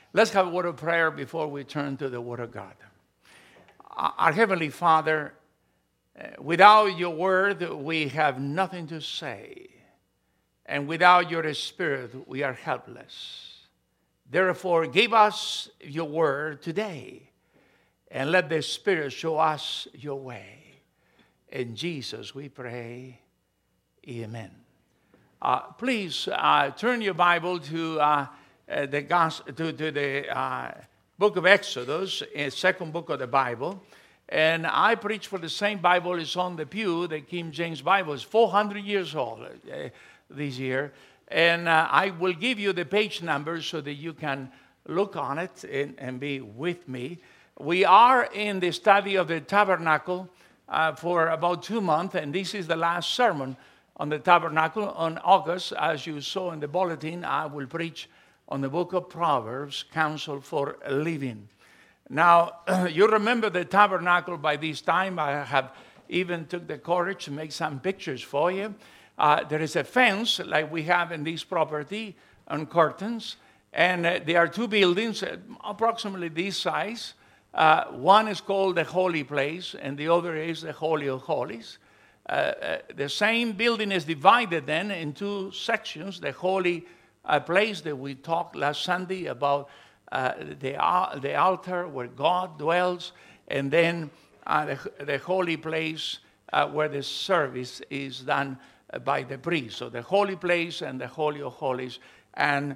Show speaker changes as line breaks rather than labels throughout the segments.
Let's have a word of prayer before we turn to the Word of God. Our Heavenly Father, without your Word, we have nothing to say. And without your Spirit, we are helpless. Therefore, give us your Word today. And let the Spirit show us your way. In Jesus we pray. Amen. Please turn your Bible to the book of Exodus, second book of the Bible. And I preach for the same Bible is on the pew. The King James Bible is 400 years old this year. And I will give you the page numbers so that you can look on it and be with me. We are in the study of the tabernacle for about 2 months. And this is the last sermon on the tabernacle. On August, as you saw in the bulletin, I will preach on the book of Proverbs, Counsel for Living. Now, you remember the tabernacle by this time. I have even took the courage to make some pictures for you. There is a fence like we have in this property and curtains. And there are two buildings approximately this size. One is called the Holy Place and the other is the Holy of Holies. The same building is divided then in two sections. The Holy Place that we talked last Sunday about the altar where God dwells, and then the Holy Place where the service is done by the priest. So the Holy Place and the Holy of Holies, and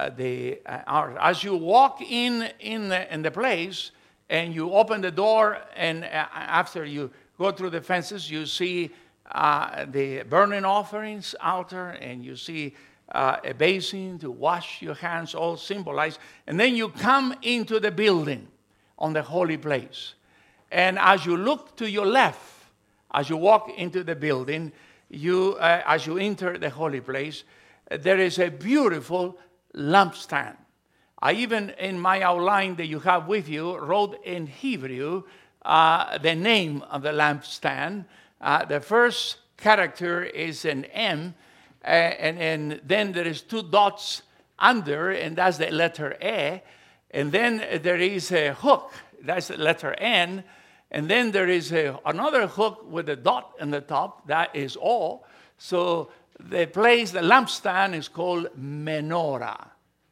as you walk in the place and you open the door, and after you go through the fences, you see the burning offerings altar, and you see a basin to wash your hands, all symbolized. And then you come into the building on the holy place. And as you look to your left, as you walk into the building, as you enter the holy place, there is a beautiful lampstand. I even, in my outline that you have with you, wrote in Hebrew the name of the lampstand. The first character is an M, and then there is two dots under, and that's the letter A. And then there is a hook, that's the letter N. And then there is another hook with a dot in the top, that is O. So the lampstand is called menorah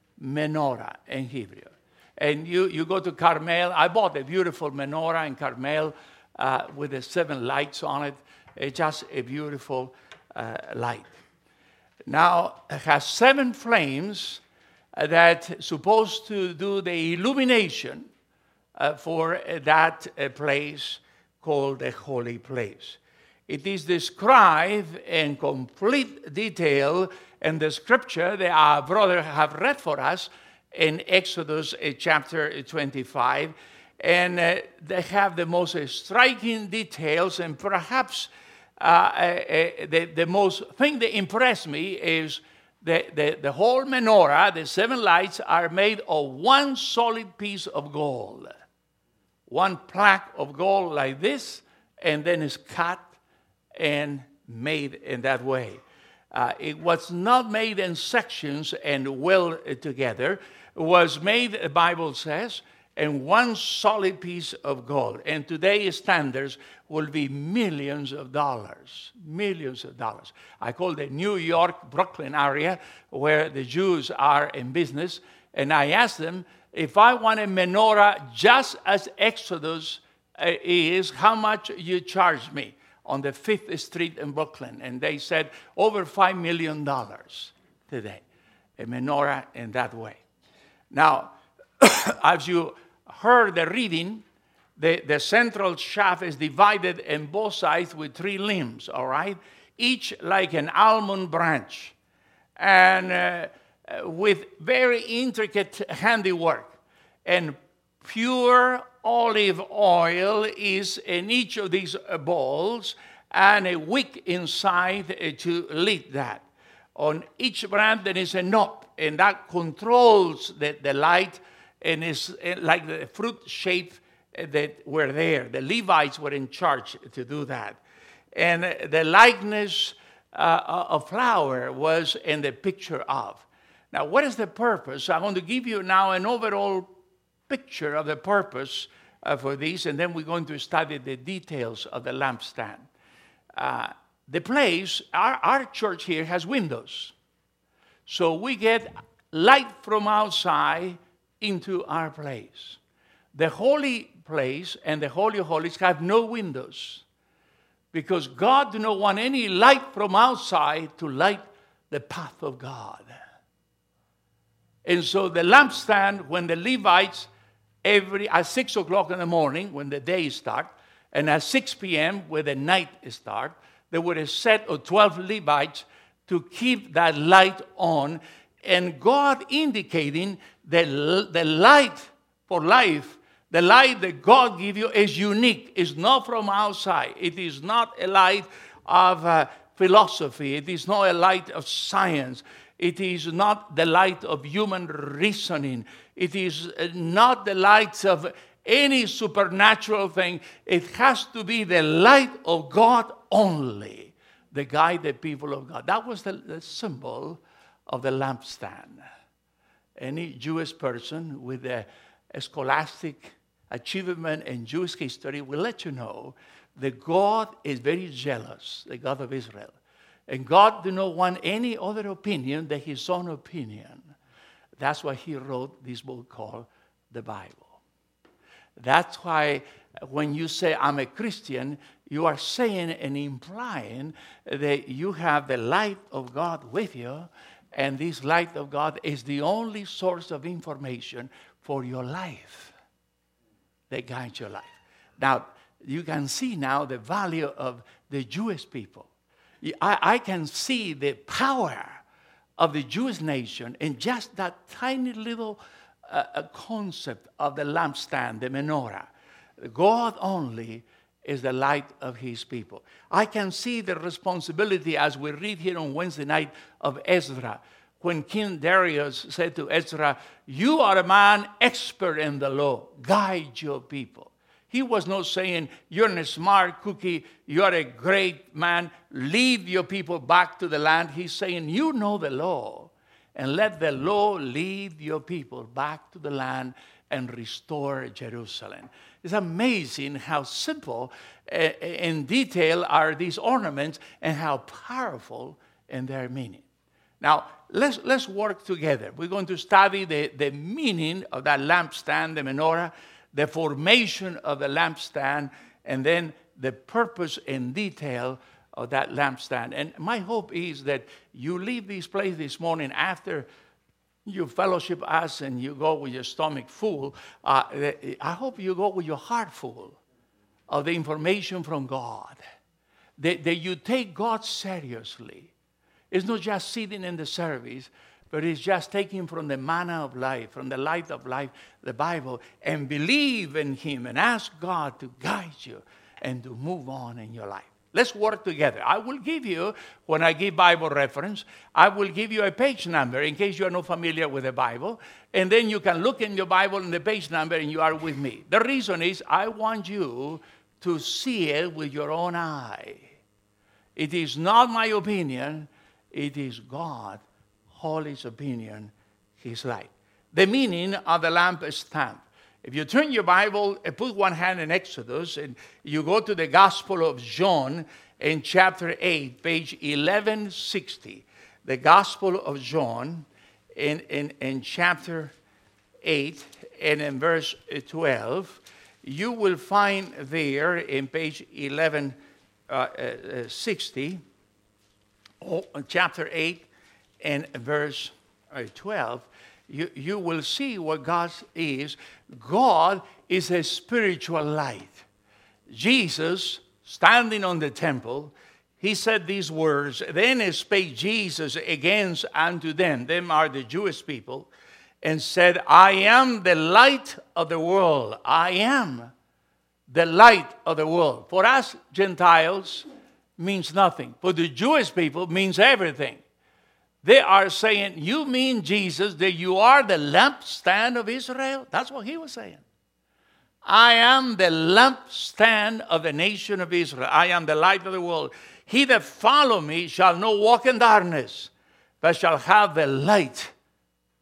in Hebrew. And you go to Carmel. I bought a beautiful menorah in Carmel with the 7 lights on it. It's just a beautiful light. Now, it has 7 flames that supposed to do the illumination for that place called the holy place. It is described in complete detail in the scripture that our brother have read for us in Exodus chapter 25. And they have the most striking details, and perhaps the most thing that impressed me is the whole menorah, the 7 lights, are made of one solid piece of gold. One plaque of gold like this, and then it's cut and made in that way. It was not made in sections and welded together. It was made, the Bible says, in one solid piece of gold. And today's standards will be millions of dollars. Millions of dollars. I call the New York, Brooklyn area where the Jews are in business. And I asked them, if I want a menorah just as Exodus is, how much you charge me on the 5th Street in Brooklyn? And they said, over $5 million today. A menorah in that way. Now, as you heard the reading, the central shaft is divided in both sides with 3 limbs, all right? Each like an almond branch. And with very intricate handiwork. And pure olive oil is in each of these bowls, and a wick inside to lit that. On each branch there is a knob, and that controls the light, and it's like the fruit shape that were there. The Levites were in charge to do that. And the likeness of flower was in the picture of. Now, what is the purpose? I'm going to give you now an overall picture of the purpose for this, and then we're going to study the details of the lampstand. The place, our church here has windows. So we get light from outside into our place. The holy place and the Holy of Holies have no windows because God do not want any light from outside to light the path of God. And so the lampstand, when the Levites, at 6 o'clock in the morning, when the day starts, and at 6 p.m., when the night starts, there were a set of 12 Levites to keep that light on. And God indicating that the light for life, the light that God gives you is unique. It's not from outside. It is not a light of philosophy. It is not a light of science. It is not the light of human reasoning. It is not the light of any supernatural thing. It has to be the light of God only, the guide the people of God. That was the symbol of the lampstand. Any Jewish person with a scholastic achievement in Jewish history will let you know that God is very jealous, the God of Israel. And God do not want any other opinion than his own opinion. That's why he wrote this book called the Bible. That's why when you say, I'm a Christian, you are saying and implying that you have the light of God with you, and this light of God is the only source of information for your life that guides your life. Now, you can see now the value of the Jewish people. I can see the power of the Jewish nation in just that tiny little concept of the lampstand, the menorah. God only is the light of his people. I can see the responsibility, as we read here on Wednesday night, of Ezra. When King Darius said to Ezra, you are a man expert in the law. Guide your people. He was not saying, you're a smart cookie, you're a great man, lead your people back to the land. He's saying, you know the law, and let the law lead your people back to the land and restore Jerusalem. It's amazing how simple in detail are these ornaments and how powerful in their meaning. Now, let's work together. We're going to study the meaning of that lampstand, the menorah, the formation of the lampstand, and then the purpose and detail of that lampstand. And my hope is that you leave this place this morning after you fellowship us and you go with your stomach full. I hope you go with your heart full of the information from God. That you take God seriously. It's not just sitting in the service, but it's just taking from the manna of life, from the light of life, the Bible, and believe in him and ask God to guide you and to move on in your life. Let's work together. I will give you, when I give Bible reference, I will give you a page number in case you are not familiar with the Bible. And then you can look in your Bible in the page number and you are with me. The reason is I want you to see it with your own eye. It is not my opinion. It is God, Holy's opinion, his light. The meaning of the lampstand. If you turn your Bible and put one hand in Exodus and you go to the Gospel of John in chapter 8, page 1160. The Gospel of John in chapter 8 and in verse 12. You will find there in page 1160, chapter 8 and verse 12. You will see what God is. God is a spiritual light. Jesus, standing on the temple, he said these words, then spake Jesus again unto them are the Jewish people, and said, I am the light of the world. I am the light of the world. For us Gentiles means nothing. For the Jewish people means everything. They are saying, you mean, Jesus, that you are the lampstand of Israel? That's what he was saying. I am the lampstand of the nation of Israel. I am the light of the world. He that follow me shall not walk in darkness, but shall have the light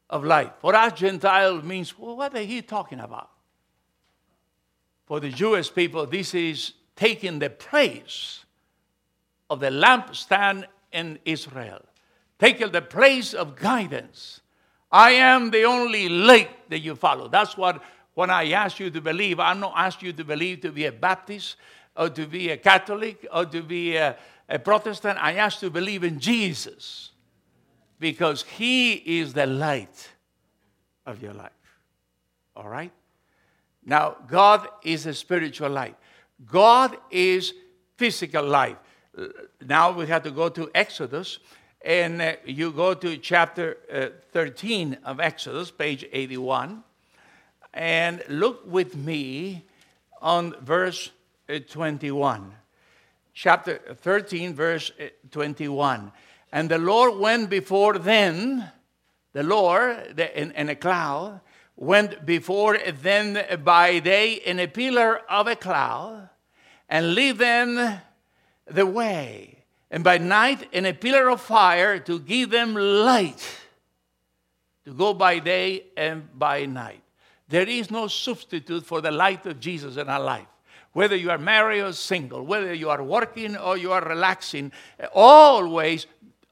of light. For us, Gentile means, well, what are he talking about? For the Jewish people, this is taking the place of the lampstand in Israel. Taking the place of guidance. I am the only light that you follow. That's what, when I ask you to believe, I'm not asking you to believe to be a Baptist or to be a Catholic or to be a Protestant. I ask you to believe in Jesus because he is the light of your life. All right? Now, God is a spiritual light. God is physical light. Now we have to go to Exodus, and you go to chapter 13 of Exodus, page 81, and look with me on verse 21. Chapter 13, verse 21. And the Lord went before them, the Lord in a cloud, went before them by day in a pillar of a cloud, and lead them the way, and by night in a pillar of fire to give them light, to go by day and by night. There is no substitute for the light of Jesus in our life. Whether you are married or single, whether you are working or you are relaxing, always,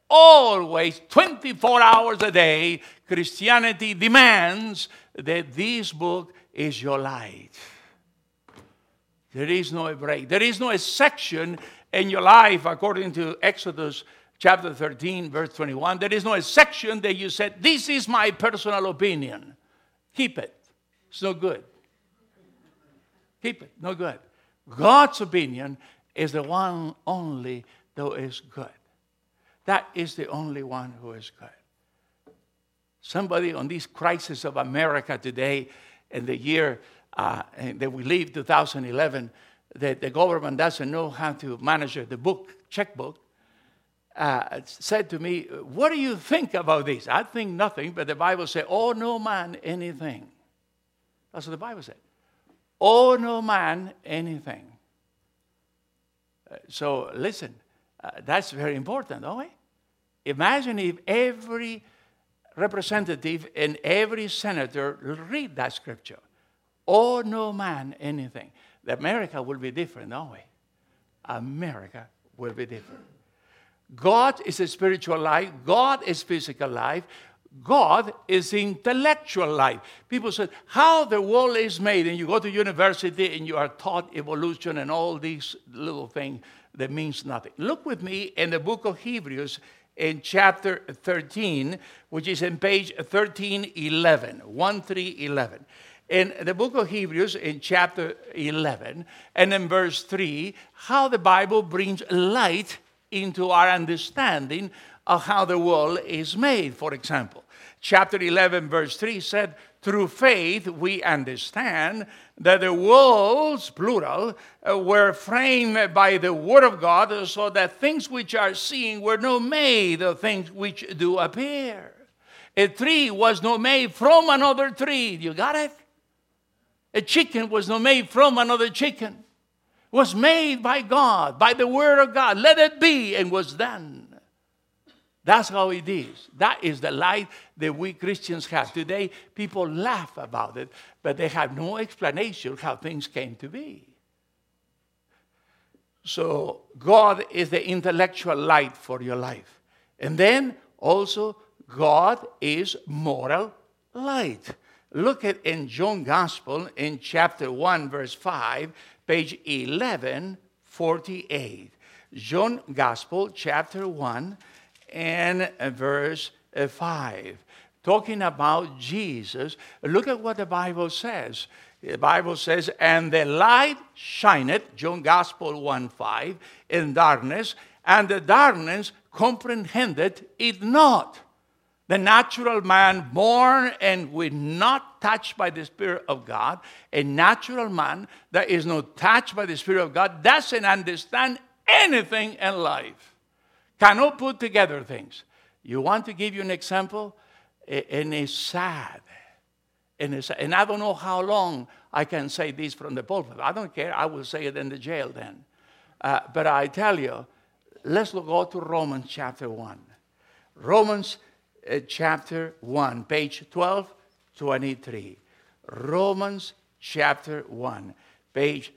24 hours a day, Christianity demands that this book is your light. There is no break. There is no section in your life, according to Exodus chapter 13, verse 21. There is no section that you said, this is my personal opinion. Keep it. It's no good. Keep it. No good. God's opinion is the one only that is good. That is the only one who is good. Somebody on this crisis of America today, in the year that we live, 2011, that the government doesn't know how to manage the checkbook, said to me, what do you think about this? I think nothing, but the Bible says, owe no man anything. That's what the Bible said. Owe no man anything. So listen, that's very important, don't we? Imagine if every representative and every senator read that scripture. Owe no man anything. America will be different, don't we? America will be different. God is a spiritual life. God is physical life. God is intellectual life. People say, how the world is made, and you go to university and you are taught evolution and all these little things that means nothing. Look with me in the book of Hebrews in chapter 13, which is in page 1311, 1311. In the book of Hebrews in chapter 11 and in verse 3, how the Bible brings light into our understanding of how the world is made. For example, chapter 11 verse 3 said, through faith we understand that the worlds, plural, were framed by the word of God, so that things which are seen were not made of things which do appear. A tree was not made from another tree. You got it? A chicken was not made from another chicken. It was made by God, by the word of God. Let it be, and was done. That's how it is. That is the light that we Christians have. Today, people laugh about it, but they have no explanation how things came to be. So, God is the intellectual light for your life. And then, also, God is moral light. Look at in John's Gospel, in chapter 1, verse 5, page 1148. John Gospel, chapter 1, and verse 5. Talking about Jesus, look at what the Bible says. The Bible says, and the light shineth, John Gospel 1:5, in darkness, and the darkness comprehended it not. The natural man born and with not touched by the Spirit of God, a natural man that is not touched by the Spirit of God, doesn't understand anything in life. Cannot put together things. You want to give you an example? And it's sad. And I don't know how long I can say this from the pulpit. I don't care. I will say it in the jail then. But I tell you, let's go to Romans chapter 1. Romans chapter 1, page 1223. Romans chapter 1, page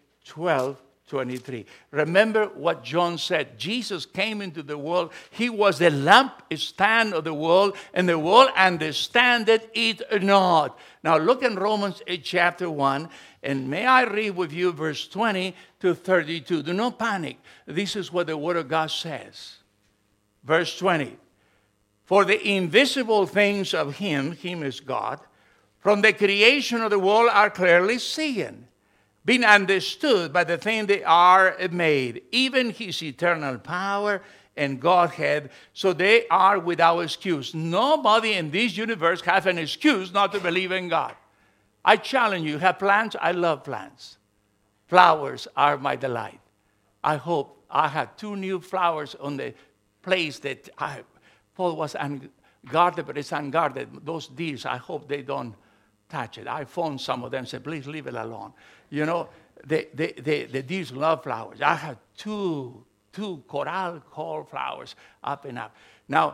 1223. Remember what John said. Jesus came into the world. He was the lampstand of the world, and the world understandeth it not. Now look in Romans chapter 1, and may I read with you verse 20 to 32. Do not panic. This is what the Word of God says. Verse 20. For the invisible things of him is God, from the creation of the world are clearly seen, being understood by the thing they are made, even his eternal power and Godhead, so they are without excuse. Nobody in this universe has an excuse not to believe in God. I challenge you, have plants? I love plants. Flowers are my delight. I hope I have 2 new flowers on the place that I thought was unguarded, but it's unguarded. Those deers, I hope they don't touch it. I phoned some of them and said, please leave it alone. You know, the deers love flowers. I have two coral called flowers up and up. Now,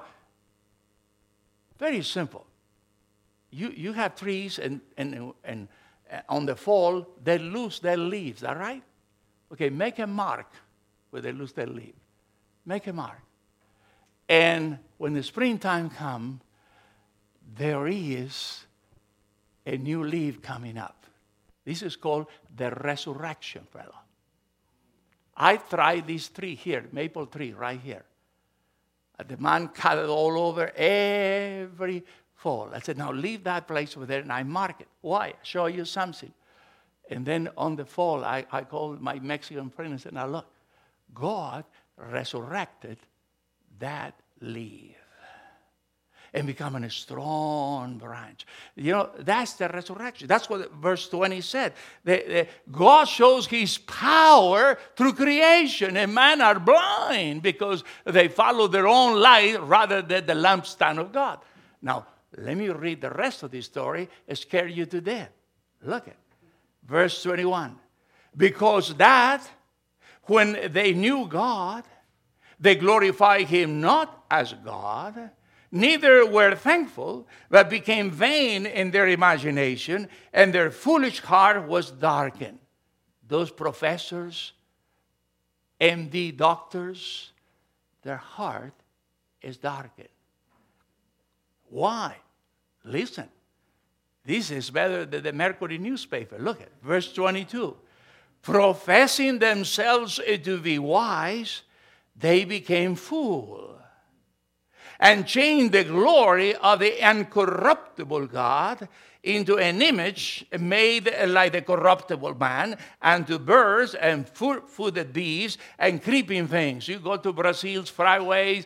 very simple. You have trees and on the fall, they lose their leaves, all right? Okay, make a mark where they lose their leaf. Make a mark. And when the springtime comes, there is a new leaf coming up. This is called the resurrection, fellow. I tried this tree here, maple tree right here. The man cut it all over every fall. I said, now leave that place over there, and I mark it. Why? Show you something. And then on the fall, I called my Mexican friend and said, now look, God resurrected that leaf and becoming a strong branch. You know, that's the resurrection. That's what verse 20 said. God shows his power through creation, and men are blind because they follow their own light rather than the lampstand of God. Now, let me read the rest of this story and scare you to death. Look at verse 21. Because that, when they knew God, they glorified him not as God, neither were thankful, but became vain in their imagination, and their foolish heart was darkened. Those professors, MD doctors, their heart is darkened. Why? Listen. This is better than the Mercury newspaper. Look at verse 22. Professing themselves to be wise, they became fools, and changed the glory of the incorruptible God into an image made like the corruptible man, and to birds and foot-footed beasts and creeping things. You go to Brazil's highways,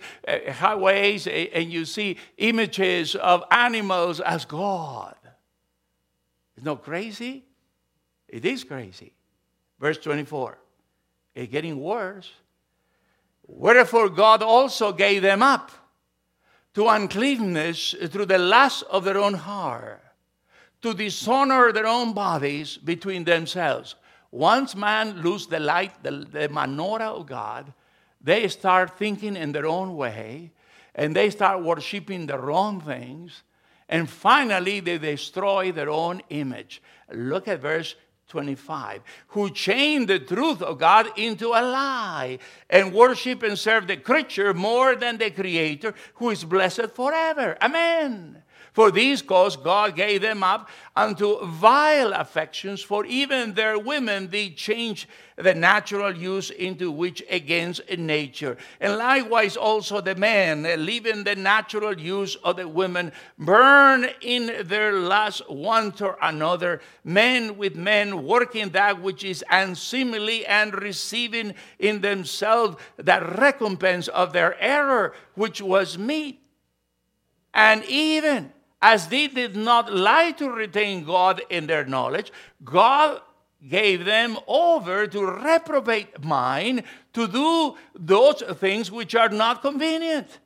and you see images of animals as God. It's not crazy? It is crazy. Verse 24. It's getting worse. Wherefore God also gave them up to uncleanness through the lust of their own heart, to dishonor their own bodies between themselves. Once man lose the light, the menorah of God, they start thinking in their own way, and they start worshiping the wrong things, and finally they destroy their own image. Look at verse 25. Who changed the truth of God into a lie, and worship and serve the creature more than the Creator, who is blessed forever. Amen. For this cause God gave them up unto vile affections, for even their women did change the natural use into which against nature. And likewise also the men, leaving the natural use of the women, burn in their lust one to another, men with men, working that which is unseemly, and receiving in themselves the recompense of their error, which was meet. And even as they did not lie to retain God in their knowledge, God gave them over to reprobate mind, to do those things which are not convenient,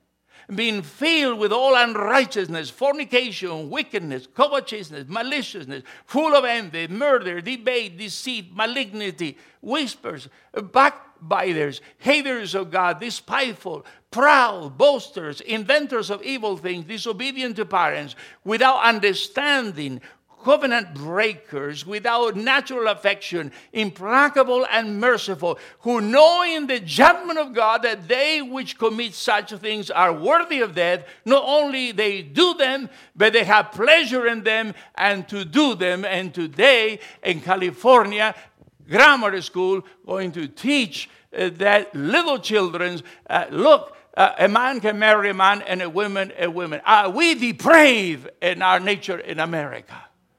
being filled with all unrighteousness, fornication, wickedness, covetousness, maliciousness, full of envy, murder, debate, deceit, malignity, whispers, backbiters, haters of God, despiteful, proud, boasters, inventors of evil things, disobedient to parents, without understanding, covenant breakers, without natural affection, implacable and merciful, who knowing the judgment of God, that they which commit such things are worthy of death, not only they do them, but they have pleasure in them and to do them. And today in California, grammar school going to teach that little children, look, a man can marry a man and a woman a woman. Are we depraved in our nature in America?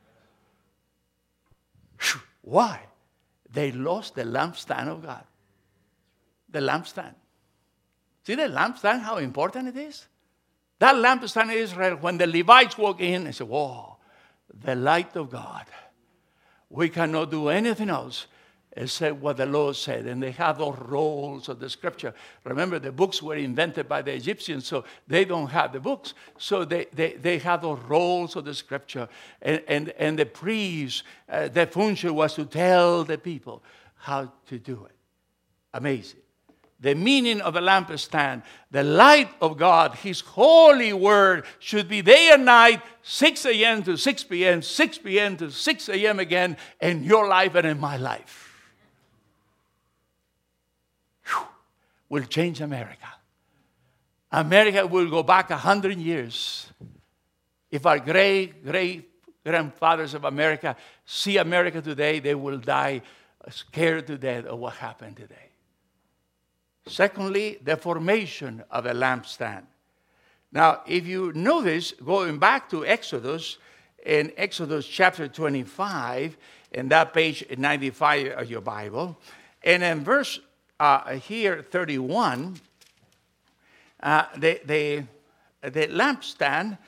Why? They lost the lampstand of God. The lampstand. See the lampstand, how important it is? That lampstand in Israel, when the Levites walk in, they say, whoa, the light of God. We cannot do anything else except what the Lord said. And they have those rolls of the scripture. Remember, the books were invented by the Egyptians, so they don't have the books. So they have those rolls of the scripture. And the priest, their function was to tell the people how to do it. Amazing. The meaning of a lampstand, the light of God, His holy word should be day and night, 6 a.m. to 6 p.m., 6 p.m. to 6 a.m. again in your life and in my life. Will change America. America will go back 100 years. If our great-grandfathers of America see America today, they will die scared to death of what happened today. Secondly, the formation of a lampstand. Now, if you notice, going back to Exodus, in Exodus chapter 25, in that page 95 of your Bible, and in verse here, 31, the lampstand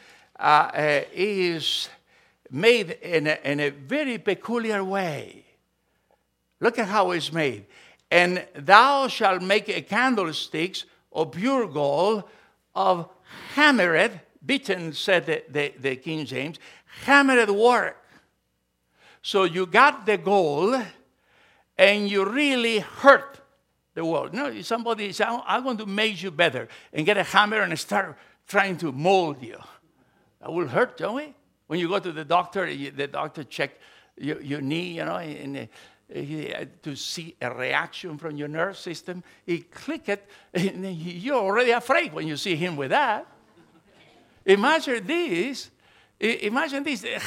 is made in a very peculiar way. Look at how it's made. And thou shalt make a candlesticks of pure gold, of hammered, beaten, said the King James, hammered work. So you got the gold, and you really hurt the world. No, somebody says, I'm going to make you better, and get a hammer and start trying to mold you. That will hurt, don't we? When you go to the doctor check your knee, and to see a reaction from your nerve system. He click it, and you're already afraid when you see him with that. Imagine this. Imagine this. They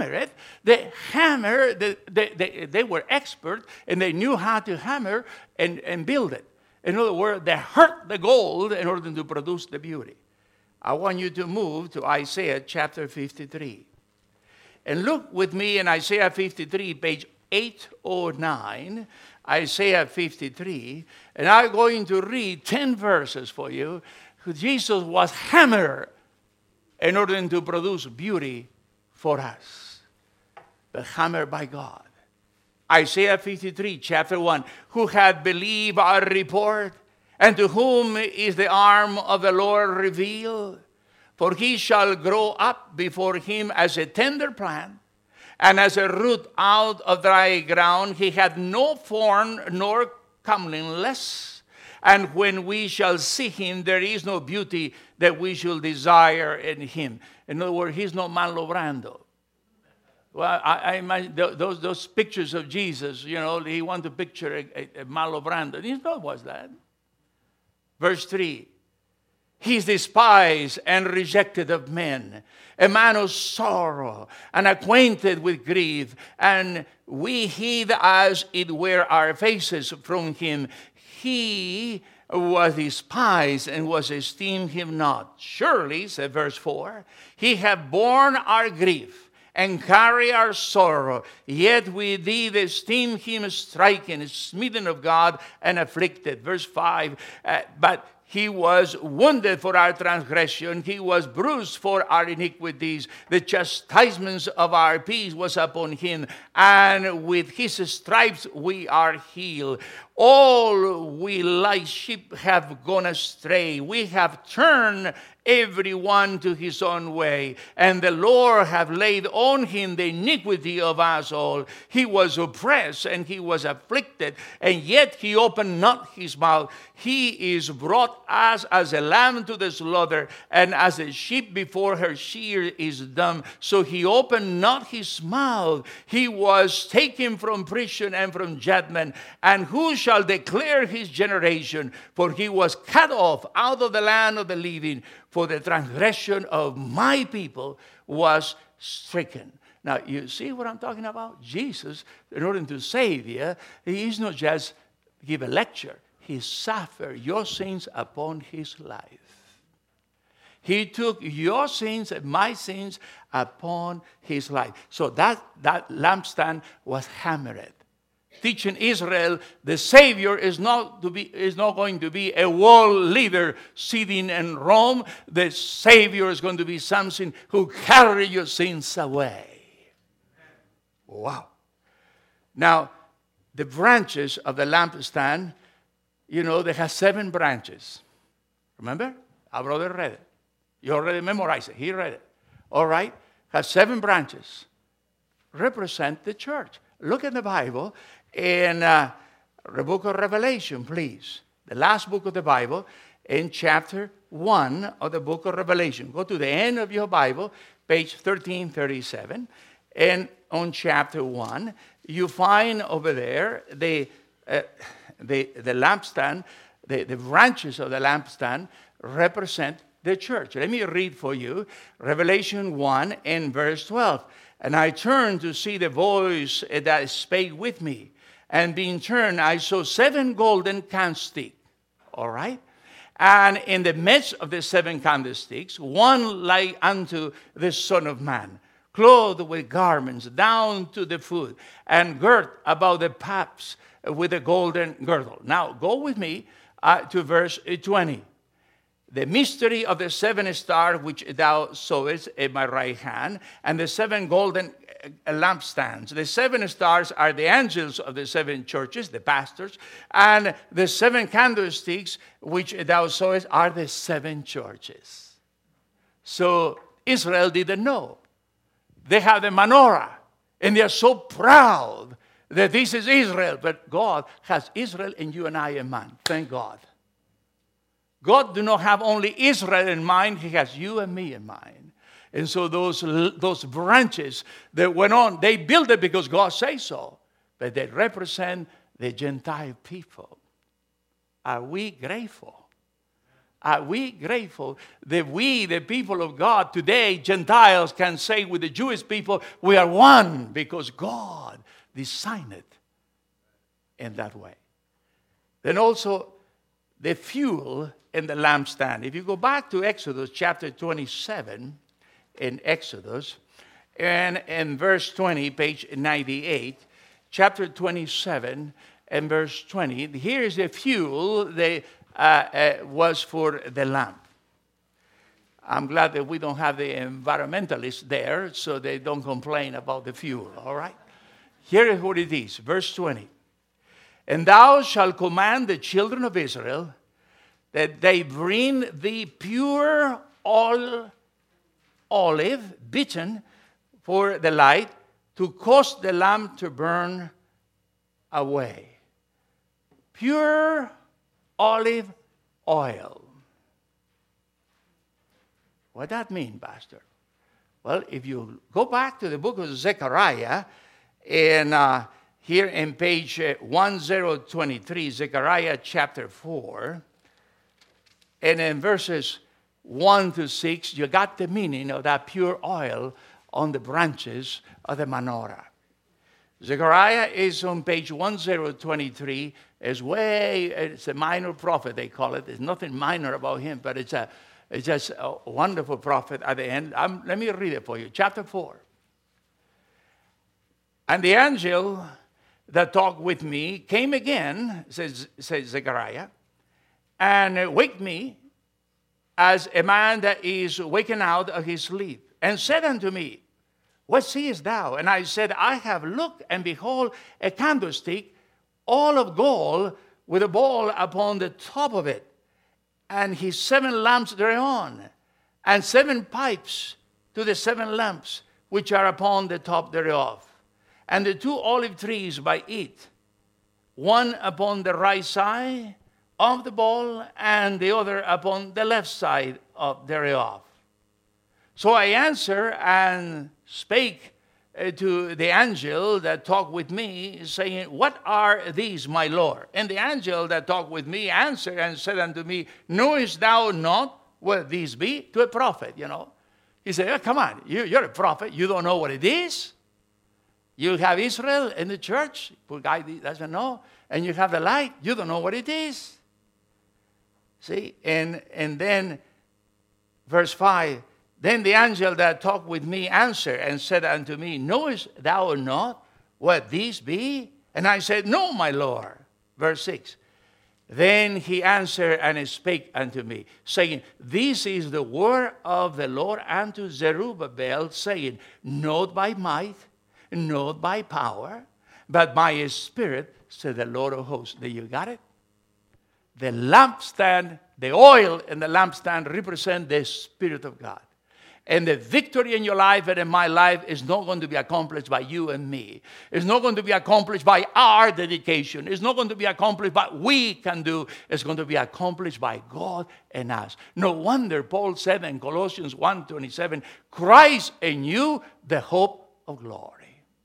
were expert, and they knew how to hammer and build it. In other words, they hurt the gold in order to produce the beauty. I want you to move to Isaiah chapter 53. And look with me in Isaiah 53, page 809, Isaiah 53. And I'm going to read 10 verses for you. Jesus was hammered in order to produce beauty for us, but hammered by God. Isaiah 53, chapter 1. Who hath believed our report, and to whom is the arm of the Lord revealed? For he shall grow up before him as a tender plant, and as a root out of dry ground. He hath no form nor comeliness. And when we shall see him, there is no beauty that we shall desire in him. In other words, he's not Marlon Brando. Well, I imagine those pictures of Jesus, he wanted to picture a Marlon Brando. He never was that. Verse 3. He is despised and rejected of men, a man of sorrow and acquainted with grief. And we hid as it were our faces from him. He was despised and was esteemed him not. Surely, said verse 4, he hath borne our grief and carry our sorrow. Yet we did esteem him stricken, smitten of God, and afflicted. Verse 5, but he was wounded for our transgression. He was bruised for our iniquities. The chastisement of our peace was upon him, and with his stripes we are healed. All we like sheep have gone astray. We have turned everyone to his own way, and the Lord have laid on him the iniquity of us all. He was oppressed and he was afflicted, and yet he opened not his mouth. He is brought us as a lamb to the slaughter, and as a sheep before her shearer is dumb. So he opened not his mouth. He was taken from prison and from judgment. And who shall declare his generation? For he was cut off out of the land of the living. For the transgression of my people was stricken. Now, you see what I'm talking about? Jesus, in order to save you, he is not just give a lecture. He suffered your sins upon his life. He took your sins and my sins upon his life. So that lampstand was hammered, teaching Israel the Savior is not going to be a world leader sitting in Rome. The Savior is going to be something who carry your sins away. Wow. Now, the branches of the lampstand, they have 7 branches. Remember? Our brother read it. You already memorized it. He read it. All right? Has 7 branches. Represent the church. Look at the Bible in the book of Revelation, please. The last book of the Bible, in chapter 1 of the book of Revelation. Go to the end of your Bible, page 1337. And on chapter 1, you find over there the lampstand, the branches of the lampstand represent the church. Let me read for you Revelation 1 and verse 12. And I turned to see the voice that spake with me. And being turned, I saw 7 golden candlesticks. All right? And in the midst of the 7 candlesticks, one like unto the Son of Man, clothed with garments down to the foot, and girt about the paps with a golden girdle. Now, go with me to verse 20. The mystery of the 7 stars which thou sawest in my right hand, and the 7 golden lampstands. The 7 stars are the angels of the 7 churches, the pastors, and the 7 candlesticks which thou sawest are the 7 churches. So Israel didn't know. They have the menorah, and they are so proud that this is Israel. But God has Israel and you and I in mind. Thank God. God do not have only Israel in mind. He has you and me in mind. And so those branches that went on, they built it because God says so. But they represent the Gentile people. Are we grateful? Are we grateful that we, the people of God, today, Gentiles, can say with the Jewish people, we are one because God designed it in that way. Then also, the fuel in the lampstand. If you go back to Exodus chapter 27, in Exodus, and in verse 20, page 98, chapter 27 and verse 20, here is the fuel that was for the lamp. I'm glad that we don't have the environmentalists there, so they don't complain about the fuel, all right? Here is what it is, verse 20. And thou shalt command the children of Israel that they bring thee pure olive beaten for the light to cause the lamp to burn away. Pure olive oil. What does that mean, Pastor? Well, if you go back to the book of Zechariah, and here in page 1023, Zechariah chapter 4, and in verses 1 to 6, you got the meaning of that pure oil on the branches of the menorah. Zechariah is on page 1023. It's a minor prophet, they call it. There's nothing minor about him, but it's just a wonderful prophet at the end. Let me read it for you. Chapter 4. And the angel that talked with me came again, says Zechariah, and waked me as a man that is waken out of his sleep, and said unto me, what seest thou? And I said, I have looked, and behold, a candlestick all of gold, with a ball upon the top of it, and his 7 lamps thereon, and 7 pipes to the 7 lamps which are upon the top thereof, and the 2 olive trees by it, one upon the right side of the ball, and the other upon the left side of thereof. So I answered and spake to the angel that talked with me, saying, What are these, my Lord? And the angel that talked with me answered and said unto me, Knowest thou not what these be? To a prophet, you know. He said, oh, come on, you're a prophet. You don't know what it is? You have Israel in the church. Poor guy doesn't know. And you have the light. You don't know what it is. See? And then, verse 5, Then the angel that talked with me answered and said unto me, Knowest thou not what these be? And I said, No, my Lord. Verse 6, Then he answered and spake unto me, saying, This is the word of the Lord unto Zerubbabel, saying, Not by might, not by power, but by his Spirit, said the Lord of hosts. There you got it? The lampstand, the oil in the lampstand represent the Spirit of God. And the victory in your life and in my life is not going to be accomplished by you and me. It's not going to be accomplished by our dedication. It's not going to be accomplished by what we can do. It's going to be accomplished by God and us. No wonder Paul said in Colossians 1:27, Christ in you, the hope of glory.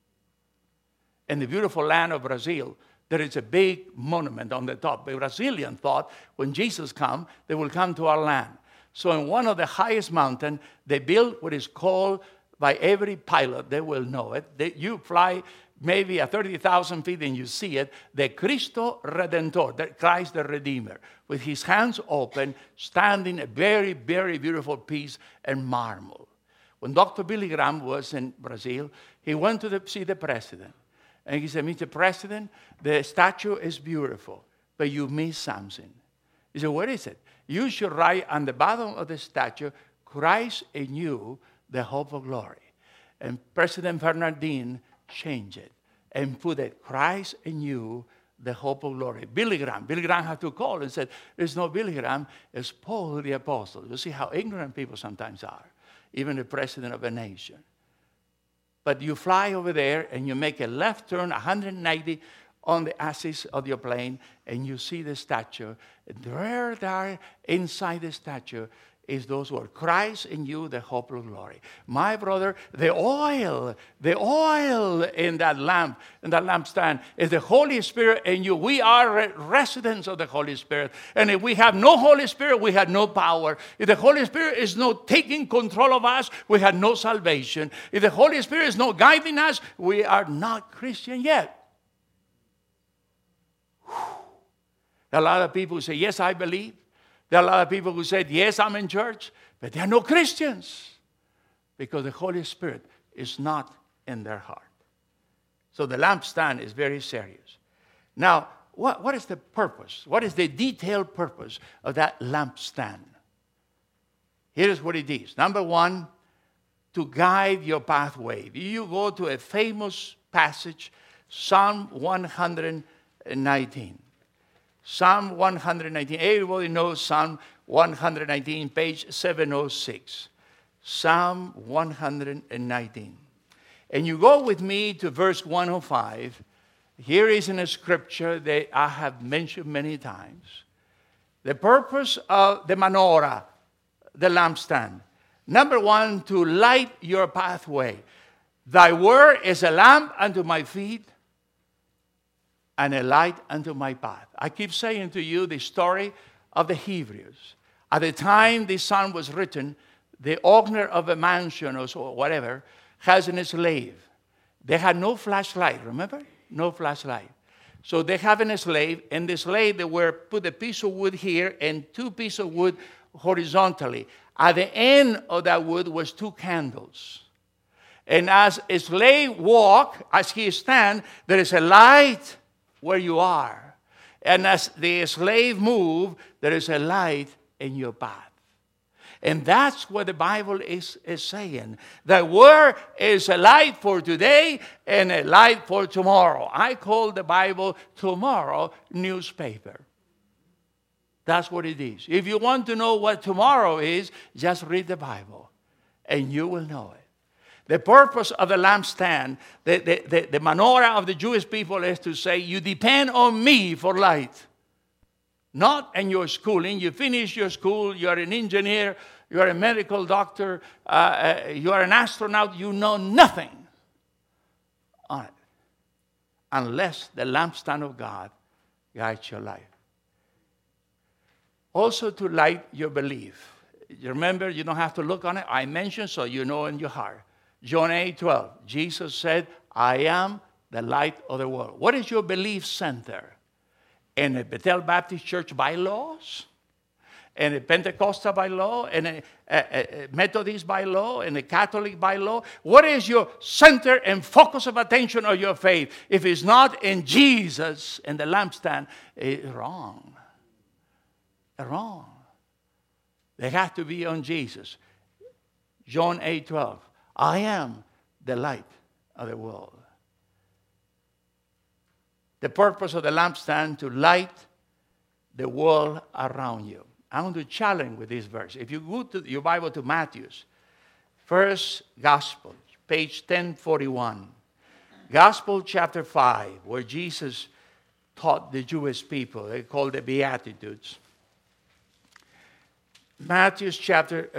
In the beautiful land of Brazil, there is a big monument on the top. The Brazilian thought when Jesus comes, they will come to our land. So in one of the highest mountains, they built what is called, by every pilot, they will know it. You fly maybe at 30,000 feet and you see it, the Cristo Redentor, the Christ the Redeemer, with his hands open, standing a very, very beautiful piece in marble. When Dr. Billy Graham was in Brazil, he went to see the president. And he said, Mr. President, the statue is beautiful, but you missed something. He said, what is it? You should write on the bottom of the statue, Christ in you, the hope of glory. And President Bernardine changed it and put it, Christ in you, the hope of glory. Billy Graham had to call and said, there's no Billy Graham, it's Paul the Apostle. You see how ignorant people sometimes are, even the president of a nation. But you fly over there and you make a left turn 190 on the axis of your plane and you see the statue. There inside the statue is those words, Christ in you, the hope of glory. My brother, the oil in that lamp, in that lampstand, is the Holy Spirit in you. We are residents of the Holy Spirit. And if we have no Holy Spirit, we have no power. If the Holy Spirit is not taking control of us, we have no salvation. If the Holy Spirit is not guiding us, we are not Christian yet. A lot of people say, yes, I believe. There are a lot of people who said, yes, I'm in church, but they are no Christians because the Holy Spirit is not in their heart. So the lampstand is very serious. Now, what is the purpose? What is the detailed purpose of that lampstand? Here is what it is. Number one, to guide your pathway. You go to a famous passage, Psalm 119. Psalm 119. Everybody knows Psalm 119, page 706. Psalm 119. And you go with me to verse 105. Here is in a scripture that I have mentioned many times. The purpose of the menorah, the lampstand. Number one, to light your pathway. Thy word is a lamp unto my feet and a light unto my path. I keep saying to you the story of the Hebrews. At the time this psalm was written, the owner of a mansion or so, whatever has a slave. They had no flashlight, remember? No flashlight. So they have a slave, and the slave, they were put a piece of wood here and 2 pieces of wood horizontally. At the end of that wood was 2 candles. And as a slave walk, as he stands, there is a light where you are. And as the slave move, there is a light in your path. And that's what the Bible is saying. The Word is a light for today and a light for tomorrow. I call the Bible tomorrow newspaper. That's what it is. If you want to know what tomorrow is, just read the Bible and you will know it. The purpose of the lampstand, the menorah of the Jewish people is to say, you depend on me for light. Not in your schooling. You finish your school, you're an engineer, you're a medical doctor, you're an astronaut, you know nothing on it. Unless the lampstand of God guides your life. Also to light your belief. You remember, you don't have to look on it. I mentioned so you know in your heart. John 8:12, Jesus said, I am the light of the world. What is your belief center? In the Bethel Baptist Church bylaws? In the Pentecostal bylaw? In a Methodist bylaw? In the Catholic bylaw? What is your center and focus of attention of your faith? If it's not in Jesus and the lampstand, it's wrong. Wrong. They have to be on Jesus. John 8:12. I am the light of the world. The purpose of the lampstand to light the world around you. I want to challenge with this verse. If you go to your Bible to Matthew's, first Gospel, page 1041. Gospel chapter 5, where Jesus taught the Jewish people. They call the Beatitudes. Matthew's chapter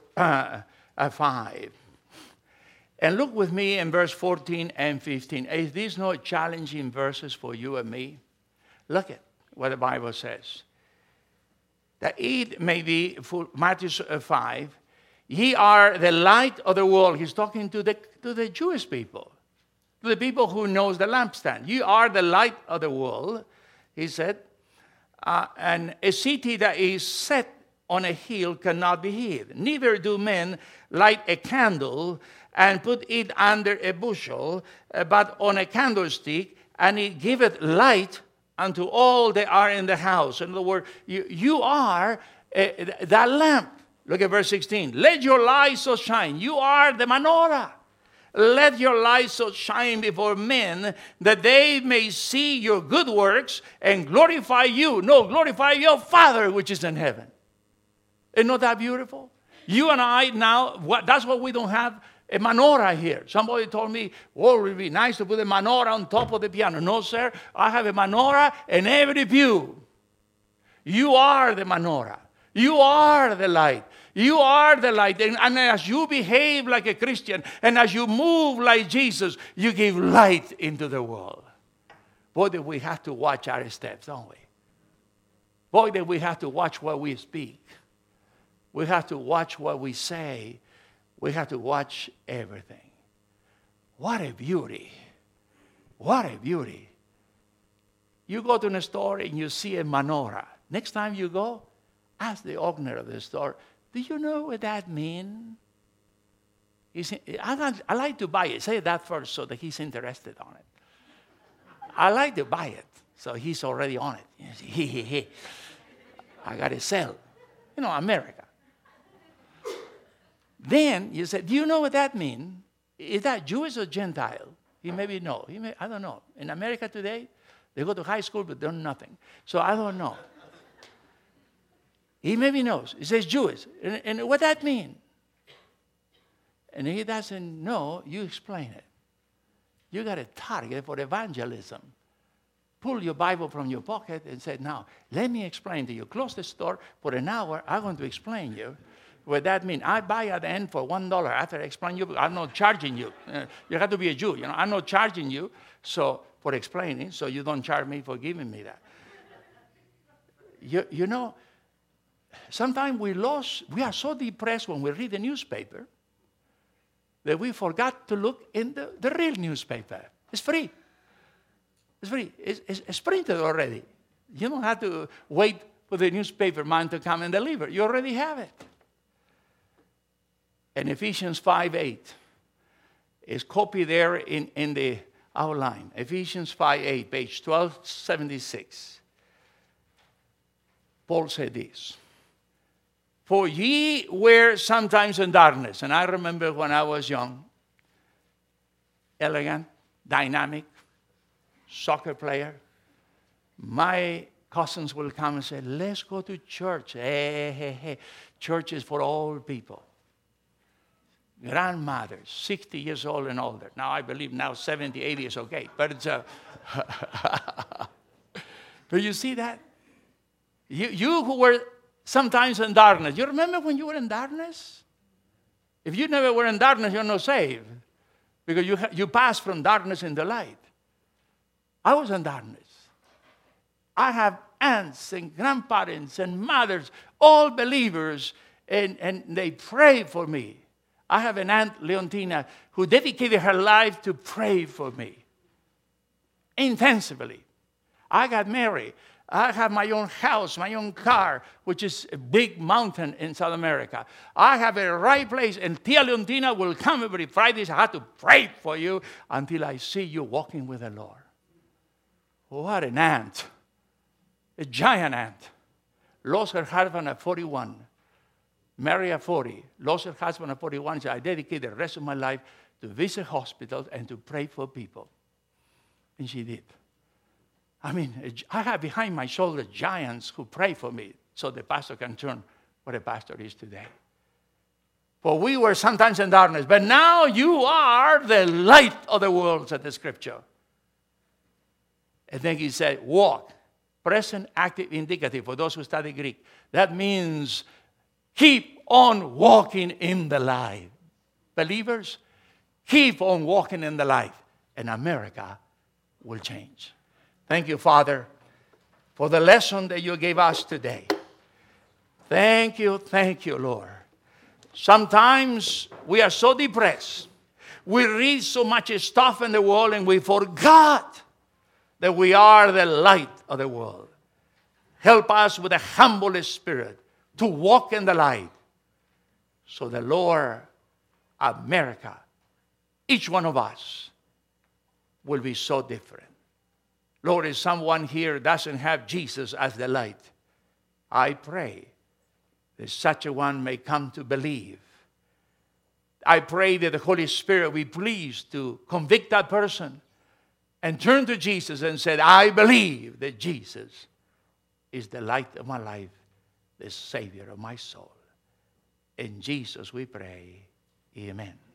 5. And look with me in verse 14 and 15. Is these not challenging verses for you and me? Look at what the Bible says. That it may be, Matthew 5, ye are the light of the world. He's talking to the Jewish people, to the people who knows the lampstand. You are the light of the world, he said. And a city that is set on a hill cannot be hid. Neither do men light a candle and put it under a bushel, but on a candlestick, and it giveth light unto all that are in the house. In other words, you are that lamp. Look at verse 16. Let your light so shine. You are the menorah. Let your light so shine before men that they may see your good works and glorify you. No, glorify your Father which is in heaven. Isn't that beautiful? You and I now, that's what we don't have. A menorah here. Somebody told me, oh, it would be nice to put a menorah on top of the piano. No, sir. I have a menorah in every pew. You are the menorah. You are the light. You are the light. And as you behave like a Christian and as you move like Jesus, you give light into the world. Boy, do we have to watch our steps, don't we? Boy, do we have to watch what we speak. We have to watch what we say. We have to watch everything. What a beauty. What a beauty. You go to a store and you see a menorah. Next time you go, ask the owner of the store, do you know what that means? I like to buy it. Say that first so that he's interested on it. I like to buy it. So he's already on it. I got to sell. You know, America. Then you say, do you know what that means? Is that Jewish or Gentile? He maybe no. I don't know. In America today, they go to high school but they're nothing. So I don't know. He maybe knows. He says Jewish. And what that mean? And he doesn't know, you explain it. You got a target for evangelism. Pull your Bible from your pocket and say, now, let me explain to you. Close the store for an hour. I'm going to explain you. What that means, I buy at the end for $1. After I explain you, I'm not charging you. You have to be a Jew. You know, I'm not charging you for explaining, so you don't charge me for giving me that. You know, sometimes we are so depressed when we read the newspaper that we forgot to look in the real newspaper. It's free. It's free. It's printed already. You don't have to wait for the newspaper man to come and deliver. You already have it. And Ephesians 5:8 is copied there in the outline. Ephesians 5:8, page 1276. Paul said this. For ye were sometimes in darkness. And I remember when I was young, elegant, dynamic, soccer player. My cousins will come and say, let's go to church. Hey. Church is for old people. Grandmothers, 60 years old and older. Now I believe now 70, 80 is okay. But it's but you see that? You who were sometimes in darkness. You remember when you were in darkness? If you never were in darkness, you're not saved. Because you passed from darkness into light. I was in darkness. I have aunts and grandparents and mothers, all believers, and they pray for me. I have an aunt, Leontina, who dedicated her life to pray for me intensively. I got married. I have my own house, my own car, which is a big mountain in South America. I have a right place, and Tia Leontina will come every Friday. I have to pray for you until I see you walking with the Lord. What an aunt. A giant aunt. Lost her husband at 41. Married at 40. Lost her husband at 41. So I dedicate the rest of my life to visit hospitals and to pray for people. And she did. I mean, I have behind my shoulder giants who pray for me so the pastor can turn what a pastor is today. For we were sometimes in darkness, but now you are the light of the world, said the scripture. And then he said, walk. Present, active, indicative for those who study Greek. That means keep on walking in the light. Believers, keep on walking in the light, and America will change. Thank you, Father, for the lesson that you gave us today. Thank you, Lord. Sometimes we are so depressed. We read so much stuff in the world and we forgot that we are the light of the world. Help us with a humble spirit to walk in the light so the Lord, America, each one of us will be so different. Lord, if someone here doesn't have Jesus as the light, I pray that such a one may come to believe. I pray that the Holy Spirit will be pleased to convict that person and turn to Jesus and say, I believe that Jesus is the light of my life, the Savior of my soul. In Jesus we pray. Amen.